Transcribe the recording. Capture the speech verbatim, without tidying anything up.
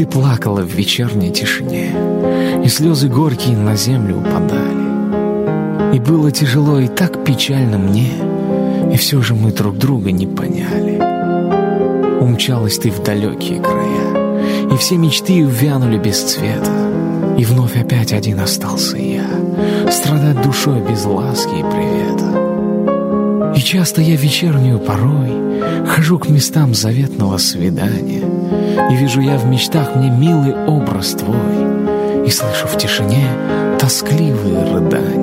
ты плакала в вечерней тишине, и слезы горькие на землю упадали. И было тяжело и так печально мне, и все же мы друг друга не поняли. Умчалась ты в далекие края, и все мечты увянули без цвета. И вновь опять один остался я, страдать душой без ласки и привета. И часто я вечернюю порой хожу к местам заветного свидания, и вижу я в мечтах мне милый образ твой, и слышу в тишине тоскливые рыдания.